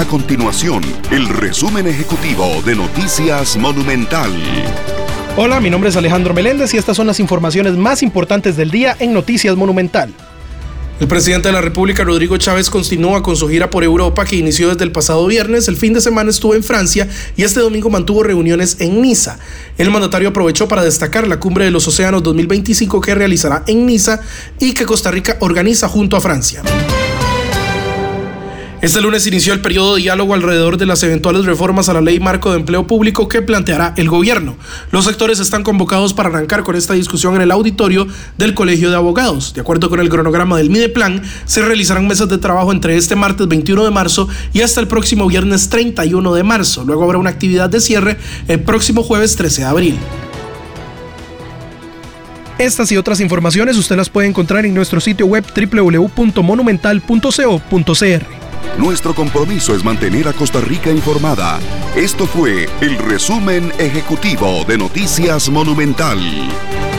A continuación, el resumen ejecutivo de Noticias Monumental. Hola, mi nombre es Alejandro Meléndez y estas son las informaciones más importantes del día en Noticias Monumental. El presidente de la República, Rodrigo Chávez, continúa con su gira por Europa que inició desde el pasado viernes. El fin de semana estuvo en Francia y este domingo mantuvo reuniones en Niza. El mandatario aprovechó para destacar la Cumbre de los Océanos 2025 que realizará en Niza y que Costa Rica organiza junto a Francia. Este lunes inició el periodo de diálogo alrededor de las eventuales reformas a la Ley Marco de Empleo Público que planteará el gobierno. Los sectores están convocados para arrancar con esta discusión en el auditorio del Colegio de Abogados. De acuerdo con el cronograma del Mideplan, se realizarán mesas de trabajo entre este martes 21 de marzo y hasta el próximo viernes 31 de marzo. Luego habrá una actividad de cierre el próximo jueves 13 de abril. Estas y otras informaciones usted las puede encontrar en nuestro sitio web www.monumental.co.cr. Nuestro compromiso es mantener a Costa Rica informada. Esto fue el resumen ejecutivo de Noticias Monumental.